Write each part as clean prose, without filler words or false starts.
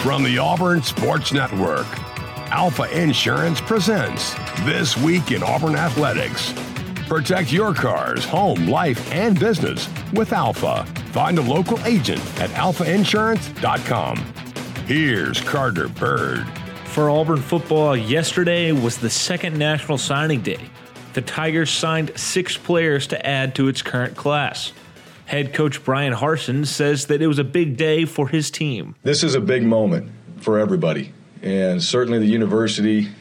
From the Auburn Sports Network, Alpha Insurance presents This Week in Auburn Athletics. Protect your cars, home, life, and business with Alpha. Find a local agent at alphainsurance.com. Here's Carter Bird. For Auburn football, yesterday was the second National Signing Day. The Tigers signed 6 players to add to its current class. Head coach Brian Harsin says that it was a big day for his team. This is a big moment for everybody, and certainly the university,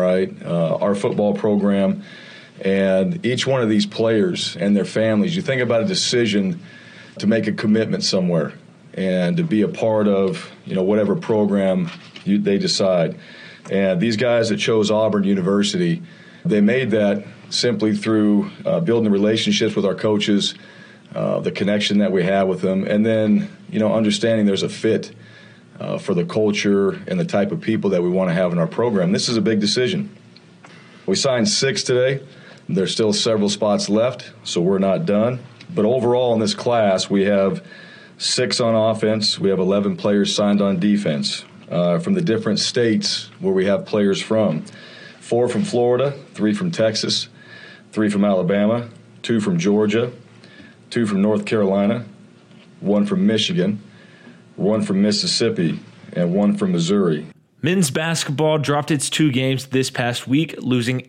our football program, and each one of these players and their families. You think about a decision to make a commitment somewhere and to be a part of, whatever program they decide. And these guys that chose Auburn University, they made that simply through building relationships with our coaches, the connection that we have with them, and then, understanding there's a fit for the culture and the type of people that we want to have in our program. This is a big decision. We signed 6 today. There's still several spots left, so we're not done. But overall in this class, we have 6 on offense. We have 11 players signed on defense from the different states where we have players from. 4 from Florida, 3 from Texas, 3 from Alabama, 2 from Georgia, 2 from North Carolina, 1 from Michigan, 1 from Mississippi, and 1 from Missouri. Men's basketball dropped its 2 games this past week, losing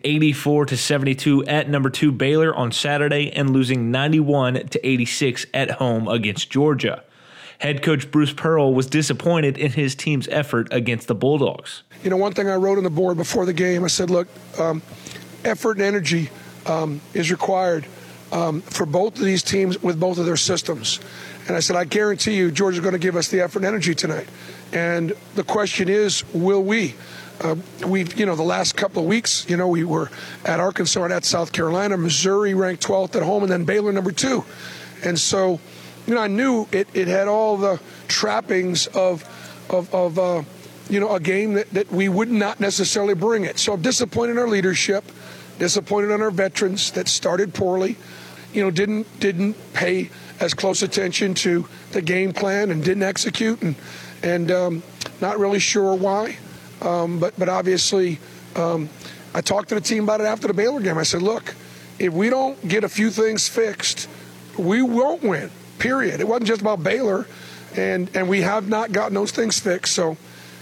84-72 at number 2 Baylor on Saturday and losing 91-86 at home against Georgia. Head coach Bruce Pearl was disappointed in his team's effort against the Bulldogs. One thing I wrote on the board before the game, I said, look, effort and energy is required for both of these teams with both of their systems. And I said, I guarantee you Georgia's going to give us the effort and energy tonight. And the question is, will we? We've, the last couple of weeks, we were at Arkansas and at South Carolina, Missouri ranked 12th at home, and then Baylor number 2. And so, I knew it had all the trappings of a game that we would not necessarily bring it. So disappointed in our leadership, disappointed in our veterans that started poorly, didn't pay as close attention to the game plan and didn't execute, and not really sure why. But obviously, I talked to the team about it after the Baylor game. I said, look, if we don't get a few things fixed, we won't win, period. It wasn't just about Baylor, and we have not gotten those things fixed. So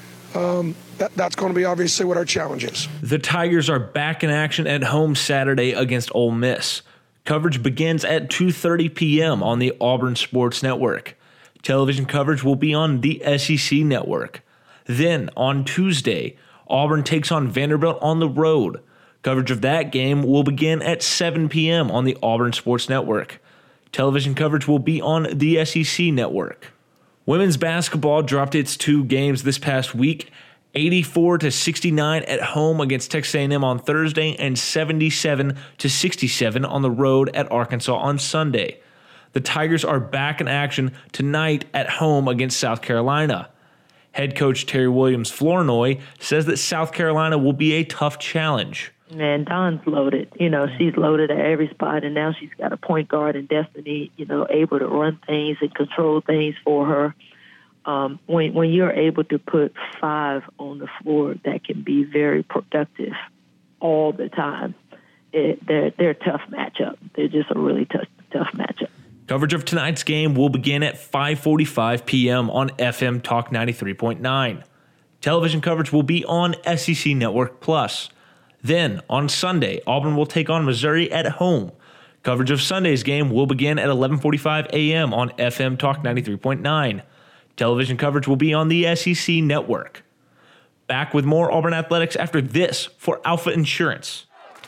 that's going to be obviously what our challenge is. The Tigers are back in action at home Saturday against Ole Miss. Coverage begins at 2:30 p.m. on the Auburn Sports Network. Television coverage will be on the SEC Network. Then, on Tuesday, Auburn takes on Vanderbilt on the road. Coverage of that game will begin at 7 p.m. on the Auburn Sports Network. Television coverage will be on the SEC Network. Women's basketball dropped its 2 games this past week, 84-69 at home against Texas A&M on Thursday and 77-67 on the road at Arkansas on Sunday. The Tigers are back in action tonight at home against South Carolina. Head coach Terry Williams-Flournoy says that South Carolina will be a tough challenge. Man, Dawn's loaded. She's loaded at every spot, and now she's got a point guard in Destiny, able to run things and control things for her. When you're able to put 5 on the floor that can be very productive all the time, they're a tough matchup. They're just a really tough matchup. Coverage of tonight's game will begin at 5:45 p.m. on FM Talk 93.9. Television coverage will be on SEC Network Plus. Then, on Sunday, Auburn will take on Missouri at home. Coverage of Sunday's game will begin at 11:45 a.m. on FM Talk 93.9. Television coverage will be on the SEC Network. Back with more Auburn athletics after this for Alpha Insurance.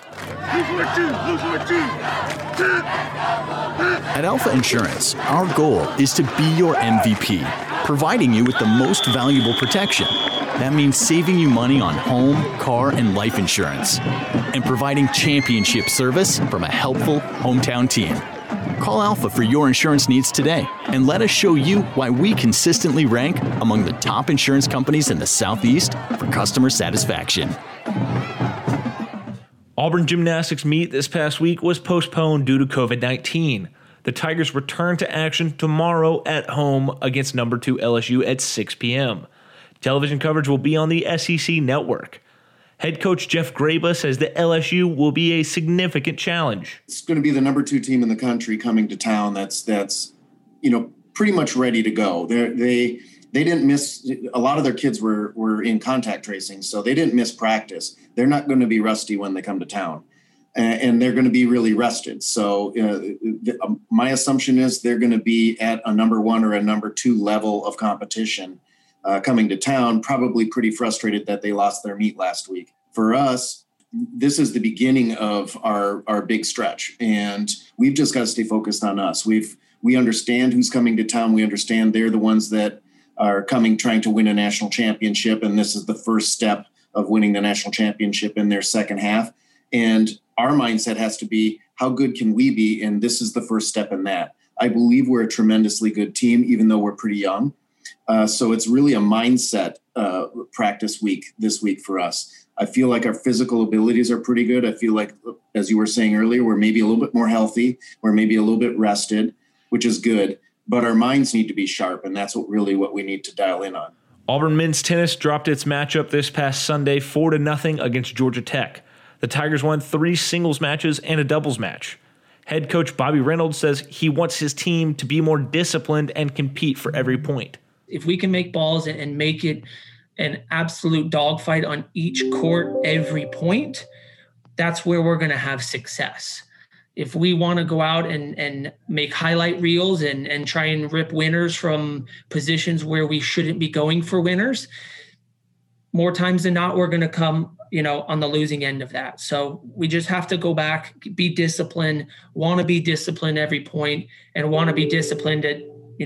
At Alpha Insurance, our goal is to be your MVP, providing you with the most valuable protection. That means saving you money on home, car, and life insurance, and providing championship service from a helpful hometown team. Call Alpha for your insurance needs today, and let us show you why we consistently rank among the top insurance companies in the Southeast for customer satisfaction. Auburn gymnastics meet this past week was postponed due to COVID-19. The Tigers return to action tomorrow at home against number 2 LSU at 6 p.m. Television coverage will be on the SEC network. Head coach Jeff Graba says that LSU will be a significant challenge. It's going to be the number 2 team in the country coming to town. That's pretty much ready to go. They didn't miss. A lot of their kids were in contact tracing, so they didn't miss practice. They're not going to be rusty when they come to town, and they're going to be really rested. So my assumption is they're going to be at a number 1 or a number 2 level of competition coming to town, probably pretty frustrated that they lost their meet last week. For us, this is the beginning of our big stretch, and we've just got to stay focused on us. We understand who's coming to town. We understand they're the ones that are coming trying to win a national championship, and this is the first step of winning the national championship in their second half. And our mindset has to be, how good can we be? And this is the first step in that. I believe we're a tremendously good team, even though we're pretty young. So it's really a mindset practice week this week for us. I feel like our physical abilities are pretty good. I feel like, as you were saying earlier, we're maybe a little bit more healthy. We're maybe a little bit rested, which is good. But our minds need to be sharp, and that's what we need to dial in on. Auburn men's tennis dropped its matchup this past Sunday 4-0 against Georgia Tech. The Tigers won 3 singles matches and a doubles match. Head coach Bobby Reynolds says he wants his team to be more disciplined and compete for every point. If we can make balls and make it an absolute dogfight on each court every point, that's where we're going to have success. If we want to go out and make highlight reels and try and rip winners from positions where we shouldn't be going for winners, more times than not, we're going to come, on the losing end of that. So we just have to go back, be disciplined, want to be disciplined every point, and want to be disciplined at,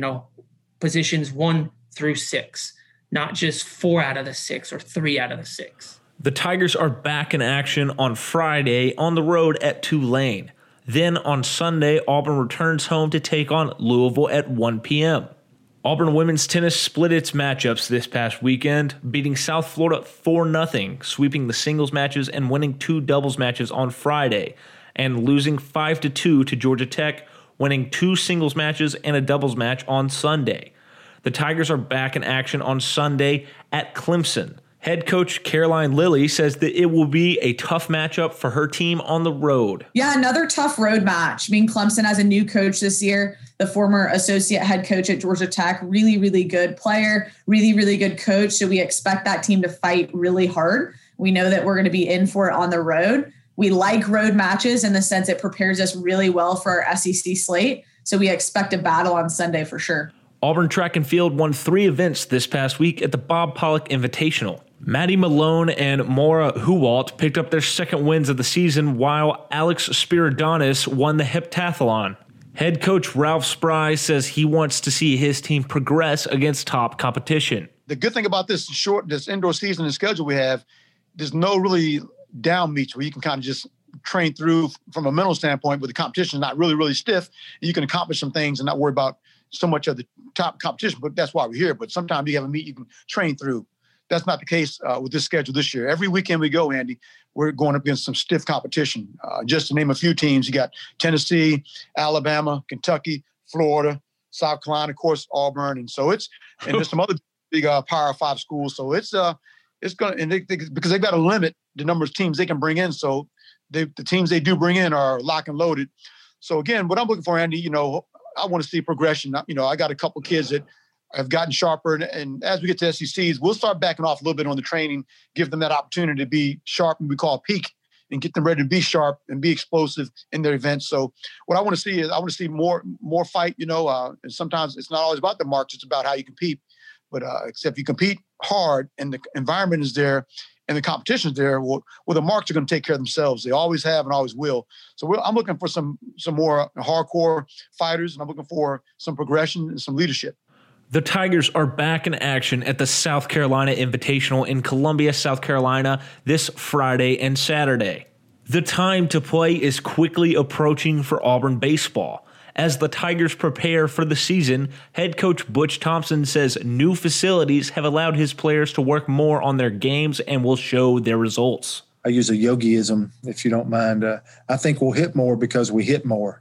positions 1 through 6, not just 4 out of the 6 or 3 out of the 6. The Tigers are back in action on Friday on the road at Tulane. Then on Sunday, Auburn returns home to take on Louisville at 1 p.m. Auburn women's tennis split its matchups this past weekend, beating South Florida 4-0, sweeping the singles matches and winning 2 doubles matches on Friday, and losing 5-2 to Georgia Tech, winning 2 singles matches and a doubles match on Sunday. The Tigers are back in action on Sunday at Clemson. Head coach Caroline Lilly says that it will be a tough matchup for her team on the road. Yeah, another tough road match. Clemson has a new coach this year, the former associate head coach at Georgia Tech, really, really good player, really, really good coach. So we expect that team to fight really hard. We know that we're going to be in for it on the road. We like road matches in the sense it prepares us really well for our SEC slate. So we expect a battle on Sunday for sure. Auburn Track and Field won 3 events this past week at the Bob Pollock Invitational. Maddie Malone and Maura Huwalt picked up their second wins of the season, while Alex Spiridonis won the heptathlon. Head coach Ralph Spry says he wants to see his team progress against top competition. The good thing about this indoor season and schedule we have, there's no really down meets where you can kind of just train through from a mental standpoint, but the competition is not really, really stiff. And you can accomplish some things and not worry about so much of the top competition, but that's why we're here. But sometimes you have a meet you can train through. That's not the case with this schedule this year. Every weekend we go, Andy, we're going up against some stiff competition. Just to name a few teams, you got Tennessee, Alabama, Kentucky, Florida, South Carolina, of course, Auburn. And so and there's some other big Power 5 schools. So it's going to, because they've got to limit the number of teams they can bring in. So the teams they do bring in are lock and loaded. So again, what I'm looking for, Andy, I want to see progression. I got a couple kids that have gotten sharper. And as we get to SECs, we'll start backing off a little bit on the training, give them that opportunity to be sharp and we call peak, and get them ready to be sharp and be explosive in their events. So what I want to see is more fight, and sometimes it's not always about the marks, it's about how you compete. But except you compete hard and the environment is there and the competition is there, well, the marks are going to take care of themselves. They always have and always will. So I'm looking for some more hardcore fighters, and I'm looking for some progression and some leadership. The Tigers are back in action at the South Carolina Invitational in Columbia, South Carolina, this Friday and Saturday. The time to play is quickly approaching for Auburn baseball. As the Tigers prepare for the season, head coach Butch Thompson says new facilities have allowed his players to work more on their games and will show their results. I use a yogiism, if you don't mind. I think we'll hit more because we hit more.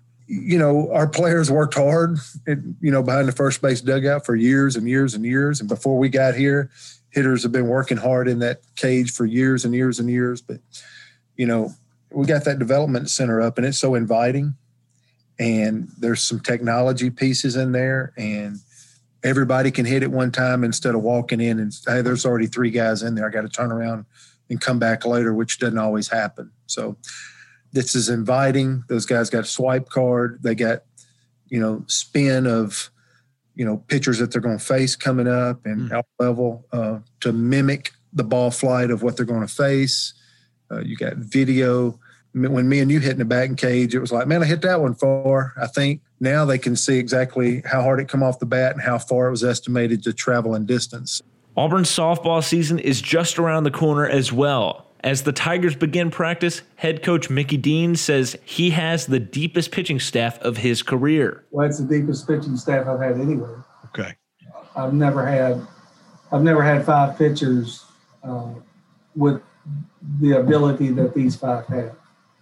Our players worked hard, behind the first base dugout for years and years and years. And before we got here, hitters have been working hard in that cage for years and years and years. But, you know, we got that development center up, and it's so inviting. And there's some technology pieces in there, and everybody can hit at one time instead of walking in and, hey, there's already 3 guys in there. I got to turn around and come back later, which doesn't always happen. So this is inviting. Those guys got a swipe card. They got, you know, spin of, you know, pitchers that they're going to face coming up and out level to mimic the ball flight of what they're going to face. You got video. When me and you hit in the batting cage, it was like, man, I hit that one far. I think now they can see exactly how hard it come off the bat and how far it was estimated to travel in distance. Auburn's softball season is just around the corner as well. As the Tigers begin practice, head coach Mickey Dean says he has the deepest pitching staff of his career. Well, it's the deepest pitching staff I've had anywhere. Okay. I've never had 5 pitchers with the ability that these 5 have.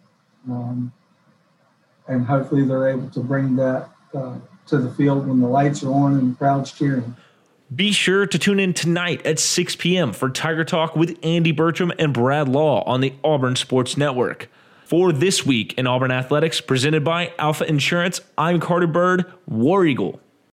And hopefully they're able to bring that to the field when the lights are on and the crowd's cheering. Be sure to tune in tonight at 6 p.m. for Tiger Talk with Andy Bertram and Brad Law on the Auburn Sports Network. For This Week in Auburn Athletics, presented by Alpha Insurance, I'm Carter Bird, War Eagle.